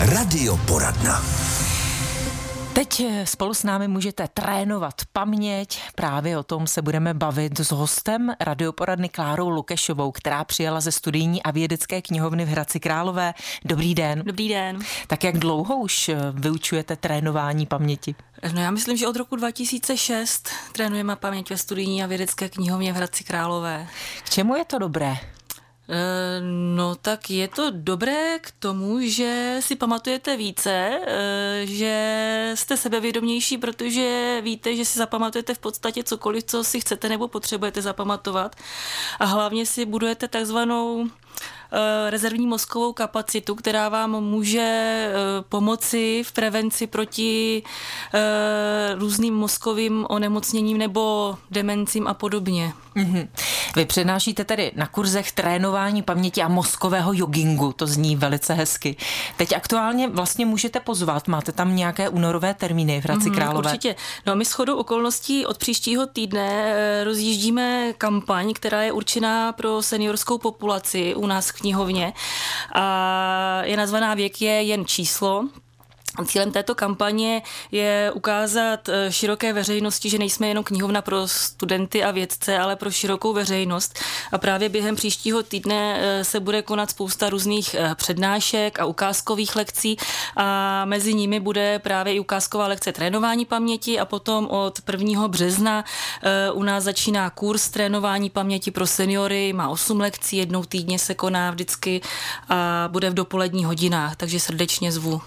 Radioporadna. Teď spolu s námi můžete trénovat paměť. Právě o tom se budeme bavit s hostem Radioporadny Klárou Lukešovou, která přijela ze studijní a vědecké knihovny v Hradci Králové. Dobrý den. Dobrý den. Tak jak dlouho už vyučujete trénování paměti? No já myslím, že od roku 2006 trénujeme paměť ve studijní a vědecké knihovně v Hradci Králové. K čemu je to dobré? No tak je to dobré k tomu, že si pamatujete více, že jste sebevědomější, protože víte, že si zapamatujete v podstatě cokoliv, co si chcete nebo potřebujete zapamatovat, a hlavně si budujete takzvanou rezervní mozkovou kapacitu, která vám může pomoci v prevenci proti různým mozkovým onemocněním nebo demencím a podobně. Mm-hmm. Vy přednášíte tedy na kurzech trénování paměti a mozkového joggingu, to zní velice hezky. Teď aktuálně vlastně můžete pozvat, máte tam nějaké únorové termíny v Hradci Králové? Určitě. No my shodou okolností od příštího týdne rozjíždíme kampaň, která je určená pro seniorskou populaci u nás v knihovně a je nazvaná Věk je jen číslo. Cílem této kampaně je ukázat široké veřejnosti, že nejsme jenom knihovna pro studenty a vědce, ale pro širokou veřejnost. A právě během příštího týdne se bude konat spousta různých přednášek a ukázkových lekcí a mezi nimi bude právě i ukázková lekce trénování paměti a potom od 1. března u nás začíná kurz trénování paměti pro seniory, má 8 lekcí, jednou týdně se vždycky a bude v dopoledních hodinách, takže srdečně zvu.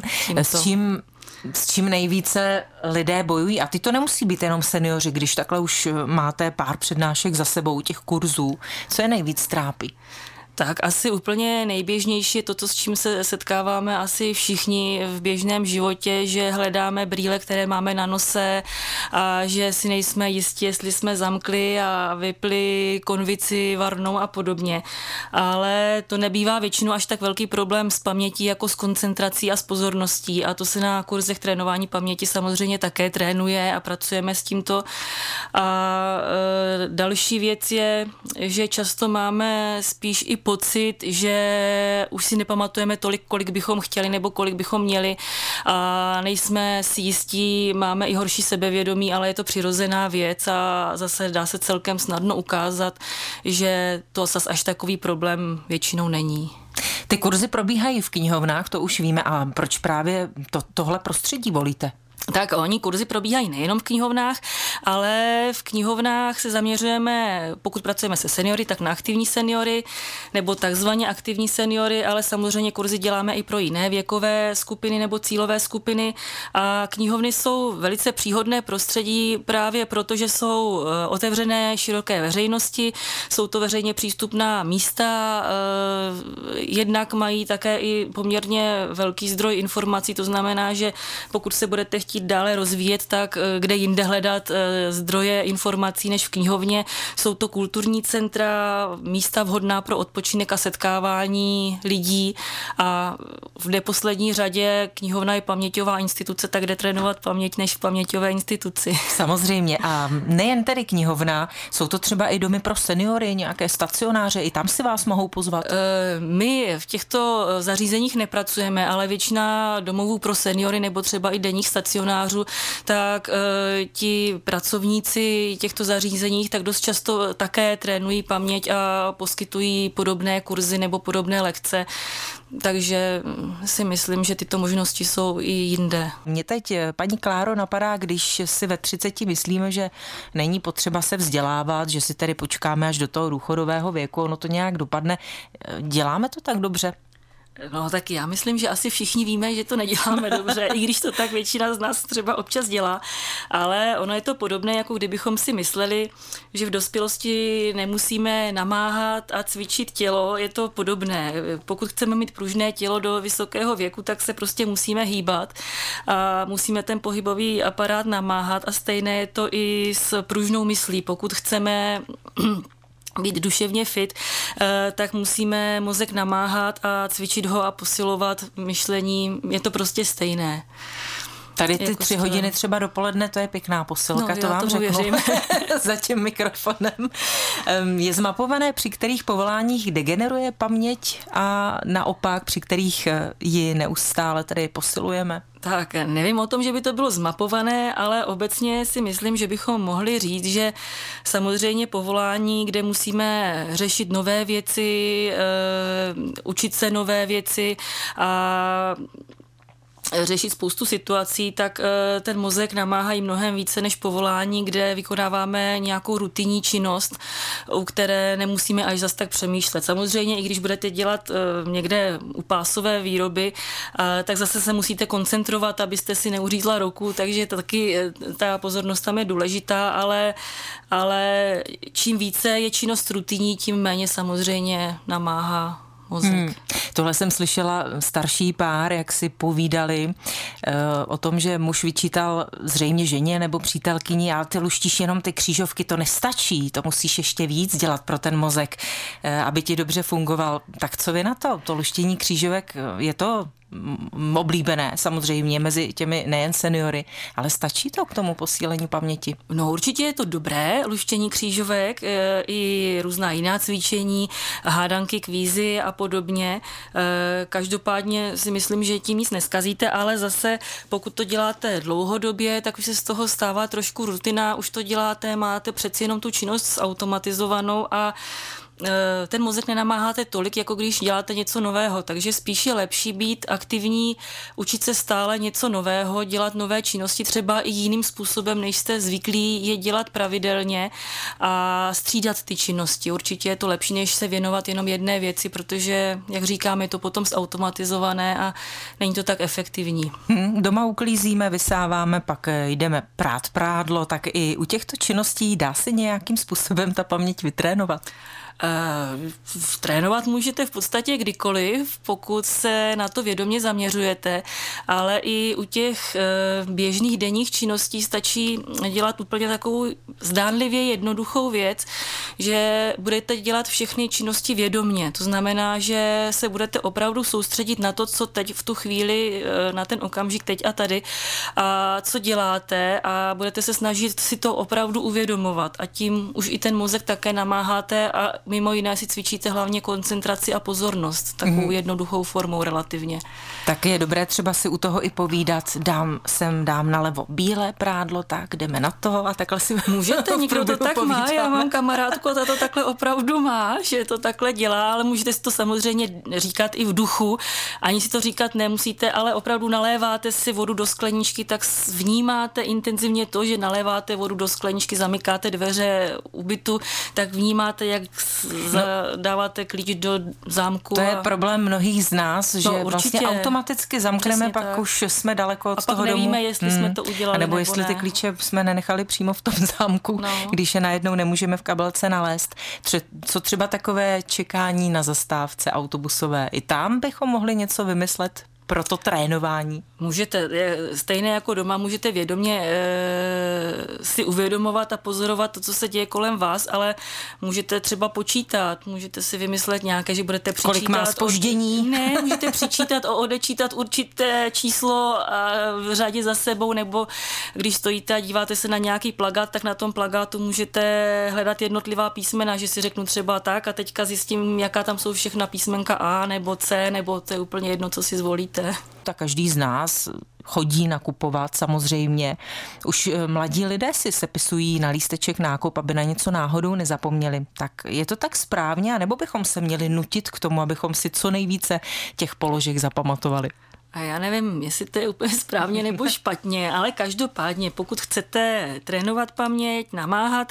S čím nejvíce lidé bojují? A ty to nemusí být jenom seniori, když takhle už máte pár přednášek za sebou těch kurzů. Co je nejvíc trápí? Tak asi úplně nejběžnější je to, s čím se setkáváme asi všichni v běžném životě, že hledáme brýle, které máme na nose a že si nejsme jistí, jestli jsme zamkli a vypli konvici varnou a podobně. Ale to nebývá většinou až tak velký problém s pamětí jako s koncentrací a s pozorností, a to se na kurzech trénování paměti samozřejmě také trénuje a pracujeme s tímto. A další věc je, že často máme spíš i pocit, že už si nepamatujeme tolik, kolik bychom chtěli nebo kolik bychom měli a nejsme si jistí, máme i horší sebevědomí, ale je to přirozená věc a zase dá se celkem snadno ukázat, že to zas až takový problém většinou není. Ty kurzy probíhají v knihovnách, to už víme, a proč právě tohle prostředí volíte? Tak oni kurzy probíhají nejenom v knihovnách, ale v knihovnách se zaměřujeme, pokud pracujeme se seniory, tak na aktivní seniory nebo takzvaně aktivní seniory, ale samozřejmě kurzy děláme i pro jiné věkové skupiny nebo cílové skupiny a knihovny jsou velice příhodné prostředí právě proto, že jsou otevřené široké veřejnosti, jsou to veřejně přístupná místa, jednak mají také i poměrně velký zdroj informací, to znamená, že pokud se budete chtít dále rozvíjet, tak kde jinde hledat zdroje informací než v knihovně. Jsou to kulturní centra, místa vhodná pro odpočinek a setkávání lidí a v neposlední řadě knihovna je paměťová instituce, tak jde trénovat paměť než v paměťové instituci. Samozřejmě, a nejen tedy knihovna, jsou to třeba i domy pro seniory, nějaké stacionáře, i tam si vás mohou pozvat? My v těchto zařízeních nepracujeme, ale většina domovů pro seniory nebo třeba i denních stacionářů, tak ti pracovníci těchto zařízeních tak dost často také trénují paměť a poskytují podobné kurzy nebo podobné lekce, takže si myslím, že tyto možnosti jsou i jinde. Mě teď, paní Kláro, napadá, když si ve 30 myslíme, že není potřeba se vzdělávat, že si tedy počkáme až do toho důchodového věku, ono to nějak dopadne. Děláme to tak dobře? No tak já myslím, že asi všichni víme, že to neděláme dobře, i když to tak většina z nás třeba občas dělá, ale ono je to podobné, jako kdybychom si mysleli, že v dospělosti nemusíme namáhat a cvičit tělo, je to podobné. Pokud chceme mít pružné tělo do vysokého věku, tak se prostě musíme hýbat a musíme ten pohybový aparát namáhat a stejné je to i s pružnou myslí. Pokud chceme být duševně fit, tak musíme mozek namáhat a cvičit ho a posilovat myšlení. Je to prostě stejné. Tady ty 3 hodiny třeba dopoledne, to je pěkná posilka, no, to vám řeknu věřím. za tím mikrofonem. Je zmapované, při kterých povoláních degeneruje paměť a naopak, při kterých ji neustále tedy posilujeme? Tak nevím o tom, že by to bylo zmapované, ale obecně si myslím, že bychom mohli říct, že samozřejmě povolání, kde musíme řešit nové věci, učit se nové věci a řešit spoustu situací, tak ten mozek namáhá i mnohem více než povolání, kde vykonáváme nějakou rutinní činnost, u které nemusíme až zas tak přemýšlet. Samozřejmě, i když budete dělat někde u pásové výroby, tak zase se musíte koncentrovat, abyste si neuřízla ruku, takže taky ta pozornost tam je důležitá, ale čím více je činnost rutinní, tím méně samozřejmě namáhá mozek. Tohle jsem slyšela starší pár, jak si povídali o tom, že muž vyčítal zřejmě ženě nebo přítelkyni, ale ty luštíš jenom ty křížovky, to nestačí, to musíš ještě víc dělat pro ten mozek, aby ti dobře fungoval. Tak co vy na to? To luštění křížovek, je to oblíbené samozřejmě mezi těmi nejen seniory, ale stačí to k tomu posílení paměti? No určitě je to dobré, luštění křížovek, i různá jiná cvičení, hádanky, kvízy a podobně. Každopádně si myslím, že tím nic neskazíte, ale zase pokud to děláte dlouhodobě, tak už se z toho stává trošku rutina, už to děláte, máte přeci jenom tu činnost automatizovanou a ten mozek nenamáháte tolik, jako když děláte něco nového, takže spíš je lepší být aktivní, učit se stále něco nového, dělat nové činnosti třeba i jiným způsobem, než jste zvyklí je dělat pravidelně a střídat ty činnosti. Určitě je to lepší, než se věnovat jenom jedné věci, protože, jak říkám, je to potom zautomatizované a není to tak efektivní. Doma uklízíme, vysáváme, pak jdeme prát prádlo, tak i u těchto činností dá se nějakým způsobem ta paměť vytrénovat? Trénovat můžete v podstatě kdykoliv, pokud se na to vědomě zaměřujete, ale i u těch běžných denních činností stačí dělat úplně takovou zdánlivě jednoduchou věc, že budete dělat všechny činnosti vědomě. To znamená, že se budete opravdu soustředit na to, co teď v tu chvíli, na ten okamžik teď a tady a co děláte a budete se snažit si to opravdu uvědomovat a tím už i ten mozek také namáháte a mimo jiné si cvičíte hlavně koncentraci a pozornost, takovou jednoduchou formou relativně. Tak je dobré třeba si u toho i povídat, dám nalevo bílé prádlo, tak jdeme na to a takhle si můžete, někdo to tak má, já mám kamarádku a ta to takhle opravdu má, že to takhle dělá, ale můžete si to samozřejmě říkat i v duchu, ani si to říkat nemusíte, ale opravdu naléváte si vodu do skleničky, tak vnímáte intenzivně to, že naléváte vodu do skleničky, zamykáte dveře u bytu, tak vnímáte, jak dáváte klíč do zámku. To je problém mnohých z nás, že vlastně automaticky zamkneme, pak tak. Už jsme daleko od toho domu. A pak nevíme, jestli jsme to udělali, nebo jestli ty klíče jsme nenechali přímo v tom zámku, když je najednou nemůžeme v kabelce nalézt. Co třeba takové čekání na zastávce autobusové? I tam bychom mohli něco vymyslet pro to trénování? Můžete, stejně jako doma, můžete vědomě si uvědomovat a pozorovat to, co se děje kolem vás, ale můžete třeba počítat, můžete si vymyslet nějaké, že budete přičítat. Kolik má zpoždění? Ne, můžete přičítat, odečítat určité číslo v řadě za sebou, nebo když stojíte a díváte se na nějaký plakát, tak na tom plakátu můžete hledat jednotlivá písmena, že si řeknu třeba tak a teďka zjistím, jaká tam jsou všechna písmenka A nebo C, nebo to je úplně jedno, co si zvolíte. Tak každý z nás chodí nakupovat samozřejmě. Už mladí lidé si sepisují na lísteček nákup, aby na něco náhodou nezapomněli. Tak je to tak správně, anebo bychom se měli nutit k tomu, abychom si co nejvíce těch položek zapamatovali? A já nevím, jestli to je úplně správně nebo špatně, ale každopádně, pokud chcete trénovat paměť, namáhat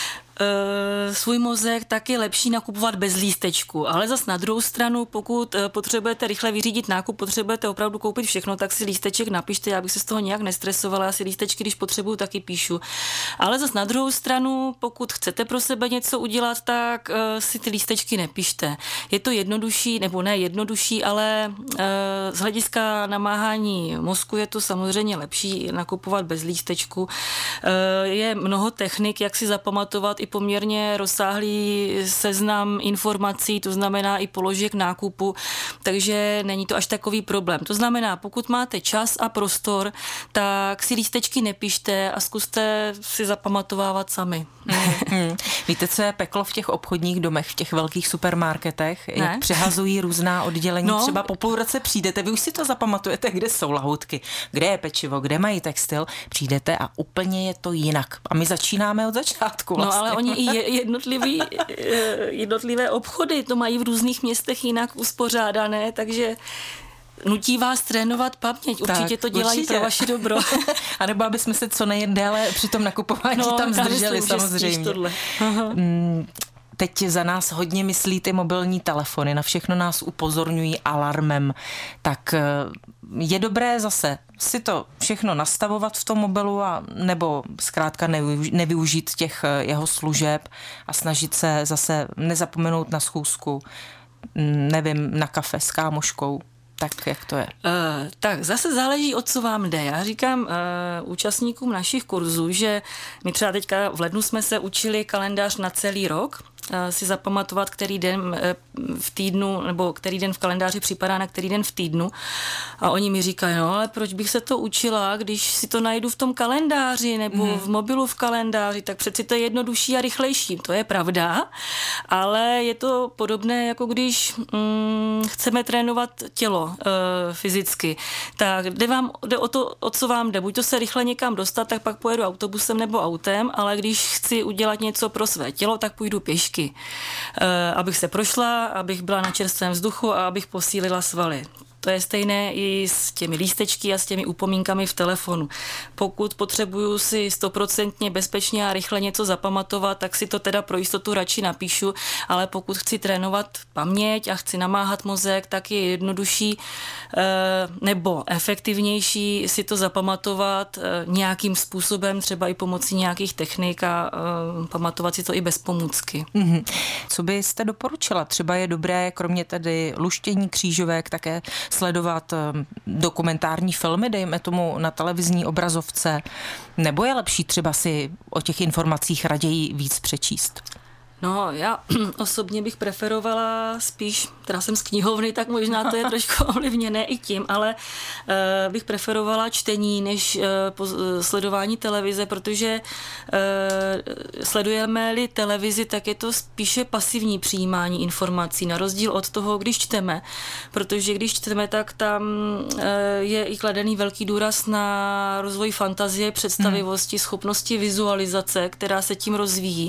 svůj mozek, tak je lepší nakupovat bez lístečku. Ale zas na druhou stranu, pokud potřebujete rychle vyřídit nákup, potřebujete opravdu koupit všechno, tak si lísteček napište, já bych se z toho nějak nestresovala, já si lístečky, když potřebuju, taky píšu. Ale zas na druhou stranu, pokud chcete pro sebe něco udělat, tak si ty lístečky nepište. Je to jednodušší, nebo ne jednodušší, ale z hlediska namáhání mozku je to samozřejmě lepší nakupovat bez lístečku. Je mnoho technik, jak si zapamatovat i poměrně rozsáhlý seznam informací, to znamená i položek nákupu, takže není to až takový problém. To znamená, pokud máte čas a prostor, tak si lístečky nepište a zkuste si zapamatovávat sami. Víte, co je peklo v těch obchodních domech, v těch velkých supermarketech? Jak přehazují různá oddělení. Třeba po půl roce přijdete, vy už si to zapamatujete, kde jsou lahůdky, kde je pečivo, kde mají textil, přijdete a úplně je to jinak. A my začínáme od začátku vlastně. No ale oni i jednotlivé obchody to mají v různých městech jinak uspořádané, takže nutí vás trénovat paměť. Určitě to dělají pro vaše dobro. A nebo aby jsme se co nejdéle při tom nakupování tam zdrželi, samozřejmě. Teď za nás hodně myslí ty mobilní telefony, na všechno nás upozorňují alarmem, tak je dobré zase si to všechno nastavovat v tom mobilu a nebo zkrátka nevyužít těch jeho služeb a snažit se zase nezapomenout na schůzku, nevím, na kafe s kámoškou. Tak jak to je? Tak zase záleží, o co vám jde. Já říkám účastníkům našich kurzů, že my třeba teďka v lednu jsme se učili kalendář na celý rok, si zapamatovat, který den v týdnu, nebo který den v kalendáři připadá na který den v týdnu. A oni mi říkají, no ale proč bych se to učila, když si to najdu v tom kalendáři nebo v mobilu v kalendáři, tak přeci to je jednodušší a rychlejší. To je pravda, ale je to podobné, jako když chceme trénovat tělo fyzicky. Tak jde o to, o co vám jde. Buď to se rychle někam dostat, tak pak pojedu autobusem nebo autem, ale když chci udělat něco pro své tělo, tak půjdu pěšky. Abych se prošla, abych byla na čerstvém vzduchu a abych posílila svaly. To je stejné i s těmi lístečky a s těmi upomínkami v telefonu. Pokud potřebuju si 100% bezpečně a rychle něco zapamatovat, tak si to teda pro jistotu radši napíšu, ale pokud chci trénovat paměť a chci namáhat mozek, tak je jednodušší nebo efektivnější si to zapamatovat nějakým způsobem, třeba i pomocí nějakých technik a pamatovat si to i bez pomůcky. Co byste doporučila? Třeba je dobré, kromě tedy luštění křížovek, také sledovat dokumentární filmy, dejme tomu na televizní obrazovce, nebo je lepší třeba si o těch informacích raději víc přečíst? No, já osobně bych preferovala spíš, teda jsem z knihovny, tak možná to je trošku ovlivněné i tím, ale bych preferovala čtení než sledování televize, protože sledujeme-li televizi, tak je to spíše pasivní přijímání informací, na rozdíl od toho, když čteme, protože když čteme, tak tam je i kladený velký důraz na rozvoj fantazie, představivosti, schopnosti vizualizace, která se tím rozvíjí.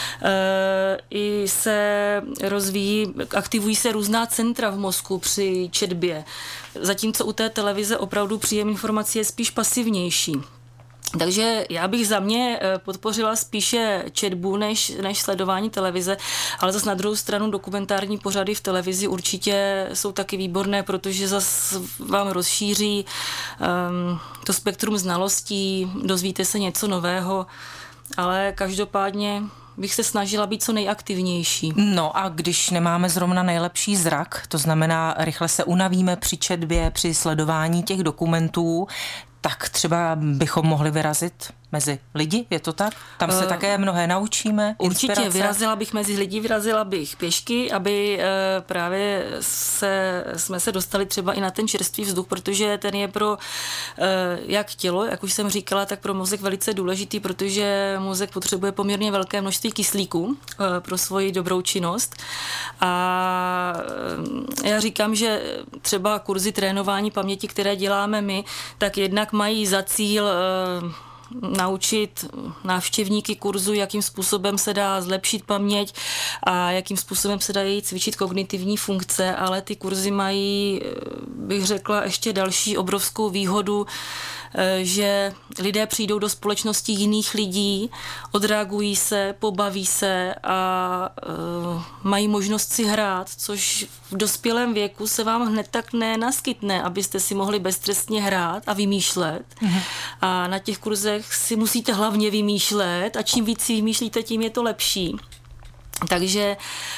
I se rozvíjí, aktivují se různá centra v mozku při četbě. Zatímco u té televize opravdu příjem informací je spíš pasivnější. Takže já bych za mě podpořila spíše četbu než sledování televize, ale zase na druhou stranu dokumentární pořady v televizi určitě jsou taky výborné, protože zase vám rozšíří to spektrum znalostí, dozvíte se něco nového, ale každopádně bych se snažila být co nejaktivnější. No a když nemáme zrovna nejlepší zrak, to znamená rychle se unavíme při četbě, při sledování těch dokumentů, tak třeba bychom mohli vyrazit mezi lidi, je to tak? Tam se také mnohé naučíme. Určitě, inspirace. vyrazila bych mezi lidi, vyrazila bych pěšky, aby právě jsme se dostali třeba i na ten čerstvý vzduch, protože ten je pro jak tělo, jak už jsem říkala, tak pro mozek velice důležitý, protože mozek potřebuje poměrně velké množství kyslíku pro svoji dobrou činnost. A já říkám, že třeba kurzy trénování paměti, které děláme my, tak jednak mají za cíl naučit návštěvníky kurzu, jakým způsobem se dá zlepšit paměť a jakým způsobem se dají cvičit kognitivní funkce, ale ty kurzy mají, bych řekla, ještě další obrovskou výhodu, že lidé přijdou do společnosti jiných lidí, odreagují se, pobaví se a mají možnost si hrát, což v dospělém věku se vám hned tak nenaskytne, abyste si mohli beztrestně hrát a vymýšlet. A na těch kurzech si musíte hlavně vymýšlet a čím víc si vymýšlíte, tím je to lepší. Takže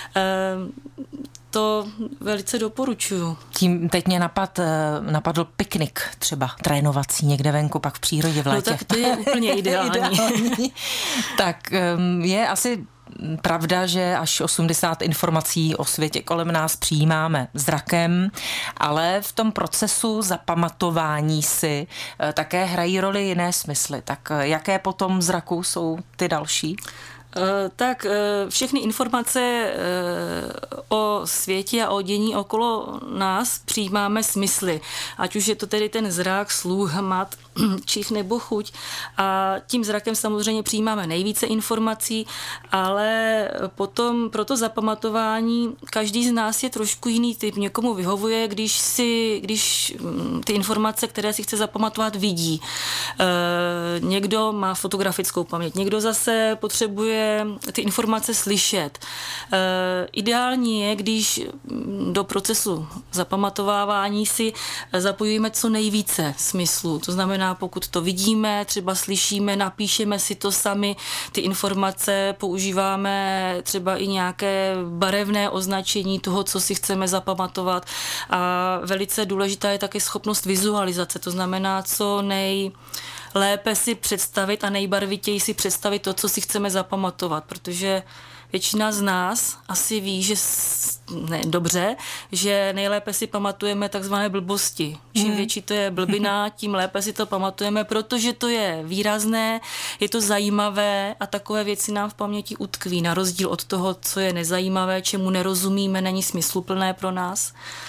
to velice doporučuju. Tím teď mě napadl piknik třeba trénovací někde venku, pak v přírodě v létě. No tak to je úplně ideální. Tak je asi pravda, že až 80 informací o světě kolem nás přijímáme zrakem, ale v tom procesu zapamatování si také hrají roli jiné smysly. Tak jaké potom zraku jsou ty další? Tak všechny informace o světě a o dění okolo nás přijímáme smysly. Ať už je to tedy ten zrak, sluch, hmat, čich nebo chuť. A tím zrakem samozřejmě přijímáme nejvíce informací, ale potom pro to zapamatování každý z nás je trošku jiný typ. Někomu vyhovuje, když ty informace, které si chce zapamatovat, vidí. Někdo má fotografickou paměť, někdo zase potřebuje ty informace slyšet. Ideální je, když do procesu zapamatovávání si zapojíme co nejvíce smyslů. To znamená, pokud to vidíme, třeba slyšíme, napíšeme si to sami, ty informace používáme třeba i nějaké barevné označení toho, co si chceme zapamatovat. A velice důležitá je také schopnost vizualizace, to znamená, co lépe si představit a nejbarvitěji si představit to, co si chceme zapamatovat, protože většina z nás asi ví, dobře, že nejlépe si pamatujeme takzvané blbosti. Čím větší to je blbina, tím lépe si to pamatujeme, protože to je výrazné, je to zajímavé a takové věci nám v paměti utkví, na rozdíl od toho, co je nezajímavé, čemu nerozumíme, není smysluplné pro nás.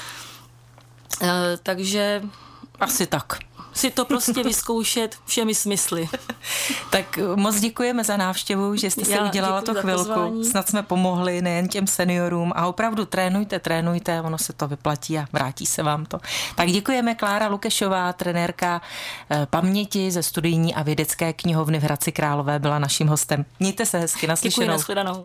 Takže asi tak. Si to prostě vyzkoušet všemi smysly. Tak moc děkujeme za návštěvu, že jste si udělala to chvilku. Snad jsme pomohli nejen těm seniorům a opravdu trénujte, ono se to vyplatí a vrátí se vám to. Tak děkujeme. Klára Lukešová, trenérka paměti ze Studijní a vědecké knihovny v Hradci Králové, byla naším hostem. Mějte se hezky, naslyšenou. Děkuji, nashledanou.